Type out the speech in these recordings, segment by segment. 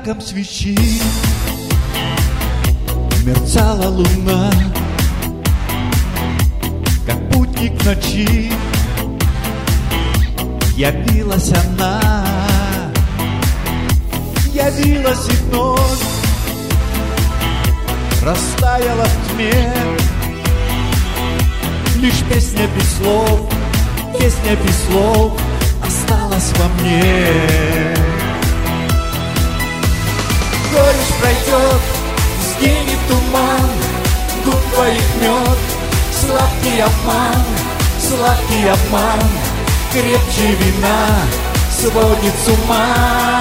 ярком свечи мерцала луна, как путник ночи. Явилась она, явилась и вновь растаяла в тьме. Лишь песня без слов, песня без слов осталась во мне. Горечь пройдет, сгинет туман, губ твоих мед, сладкий обман, крепче вина сводит с ума.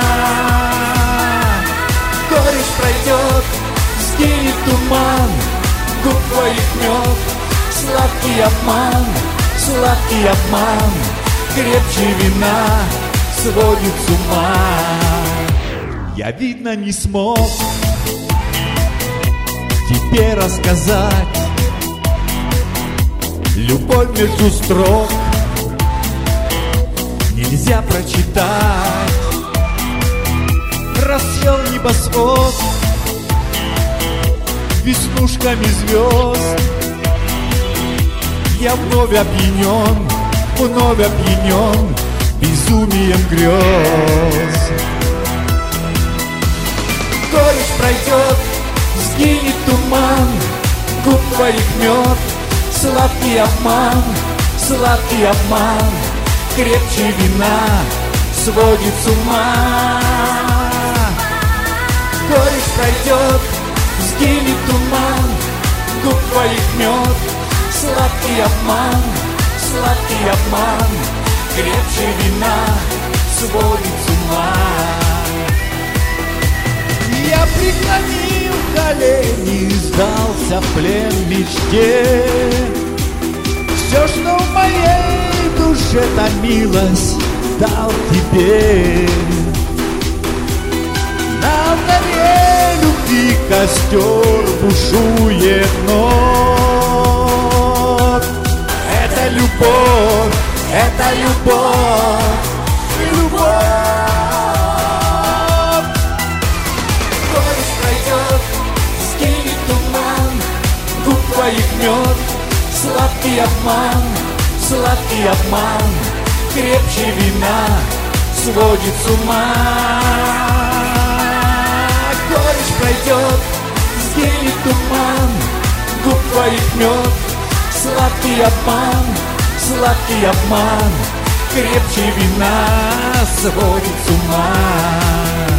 Горечь пройдет, сгинет туман, губ твоих мед, сладкий обман, крепче вина сводит с ума. Я, видно, не смог тебе рассказать любовь между строк, нельзя прочитать. Рассвел небосвод веснушками звезд. Я вновь опьянен безумием грез. Горечь пройдет, сгинет туман, губ твоих мед, сладкий обман, крепче вина сводит с ума. Горечь пройдет, сгинет туман, губ твоих мед, сладкий обман, крепче вина сводит с ума. Я преклонил колени, сдался в плен мечте. Все, что в моей душе томилось, дал тебе. На алтаре любви костер бушует вновь. Это любовь, любовь. Горечь пройдет, сгинет туман, губ твоих мед, сладкий обман, крепче вина сводит с ума. Горечь пройдет, сгинет туман, губ твоих мед, сладкий обман, крепче вина сводит с ума.